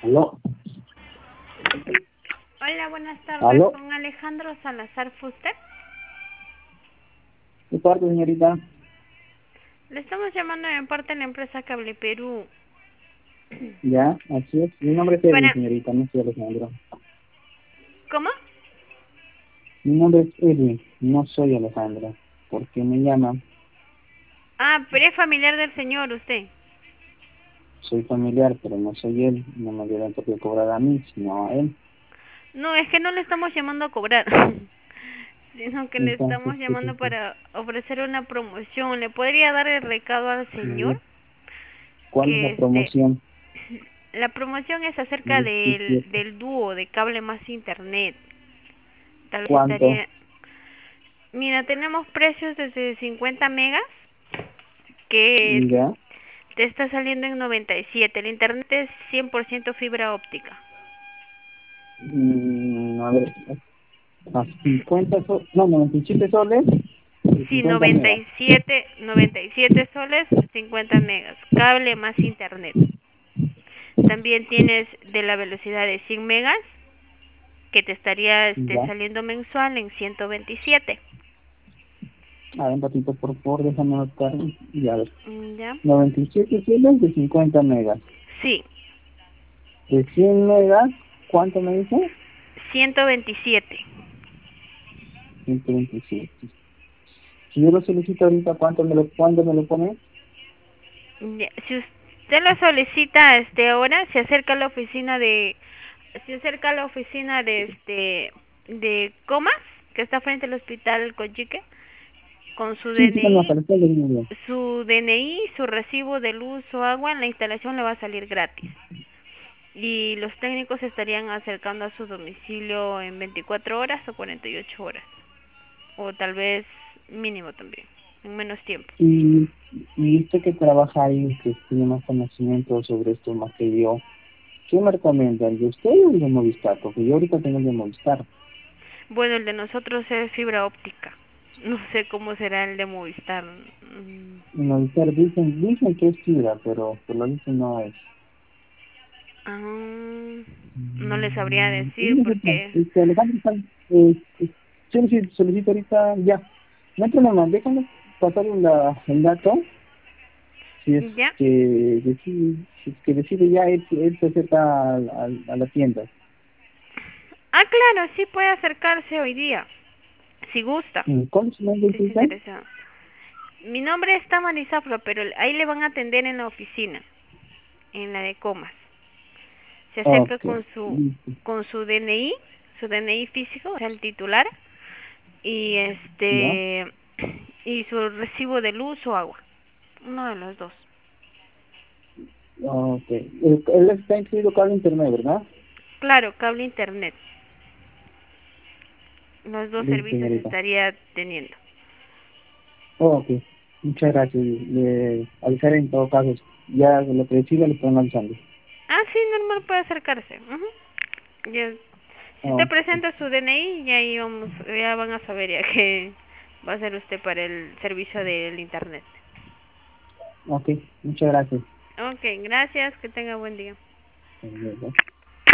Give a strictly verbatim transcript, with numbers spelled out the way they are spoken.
¿Aló? Hola, buenas tardes. ¿Aló? Con Alejandro Salazar Fuster. ¿Qué parte, señorita? Le estamos llamando de parte de la empresa Cable Perú. Ya, así es. Mi nombre es Edwin, Para... señorita, no soy Alejandro. ¿Cómo? Mi nombre es Edwin, no soy Alejandro. ¿Por qué me llaman? Ah, pero es familiar del señor, usted. Soy familiar, pero no soy él. No me dieron por qué cobrar a mí, sino a él. No, es que no le estamos llamando a cobrar, sino que le Entonces, estamos ¿qué llamando pasa? para ofrecer una promoción. ¿Le podría dar el recado al Eh, señor? ¿Cuál es la Que este... promoción? La promoción es acerca Eh, sí, del, sí. del dúo de cable más internet. Tal vez ¿Cuánto? estaría... Mira, tenemos precios desde cincuenta megas, que Ya. te está saliendo en noventa y siete. El internet es cien por ciento fibra óptica. Mm, a ver, a cincuenta soles, no, noventa y siete soles y Sí, cincuenta noventa megas. y siete, noventa y siete soles, cincuenta megas. Cable más internet. También tienes de la velocidad de cien megas, que te estaría este, Ya. saliendo mensual en ciento veintisiete. A ver, un ratito, por favor, déjame anotar. Ya, a ver. Mm, ¿Ya? noventa y siete soles de cincuenta megas. Sí, De cien megas, ¿cuánto me dice? ciento veintisiete. ciento veintisiete. Si yo lo solicito ahorita, ¿cuánto me lo, ¿cuánto me lo pone? Ya, si usted lo solicita este ahora, se acerca a la oficina de se acerca a la oficina de este de Comas, que está frente al hospital Cochique, con su Sí, sí, no, DNI, para estar muy bien. su DNI, su recibo de luz o agua. En la instalación le va a salir gratis. Y los técnicos se estarían acercando a su domicilio en veinticuatro horas o cuarenta y ocho horas, o tal vez mínimo también, en menos tiempo. Y, y usted que trabaja ahí, que tiene más conocimiento sobre esto más que yo, ¿qué me recomienda? ¿El de usted o el de Movistar? Porque yo ahorita tengo el de Movistar. Bueno, el de nosotros es fibra óptica. No sé cómo será el de Movistar. Mm, En Movistar dicen, dicen que es fibra, pero por lo visto no es. ah, no le sabría Mm, y decir no sé, pues, porque... este, Alejandro, está- eh, eh, yo solicito solicito ahorita ya. No hay problema, déjame pasar la, el dato. Si es ¿Ya? que decide, si es que decide ya, él, él se acerca a, a, a la tienda. Ah, claro, sí puede acercarse hoy día, si gusta, Mm, ¿cuál es su nombre, si está disculpe? interesado. Mi nombre es Tamara Zafra, pero ahí le van a atender en la oficina, en la de Comas. Se acerca Ok, con su listo. con su D N I, su D N I físico, o sea, el titular, y ¿Ya? este y su recibo de luz o agua, uno de los dos. Ok. Él, él está incluido cable internet, ¿verdad? Claro, cable internet. Los dos Listo, servicios señorita. estaría teniendo. Ok, muchas gracias. Le avisaré en todo caso. Ya lo que decida le están avisando. Ah, sí, normal, puede acercarse. Ujú. Ya, si usted Ok, presenta su D N I, ya ahí vamos, ya van a saber ya que va a ser usted para el servicio del internet. ok, muchas gracias. Ok, gracias, que tenga buen día. Hasta luego.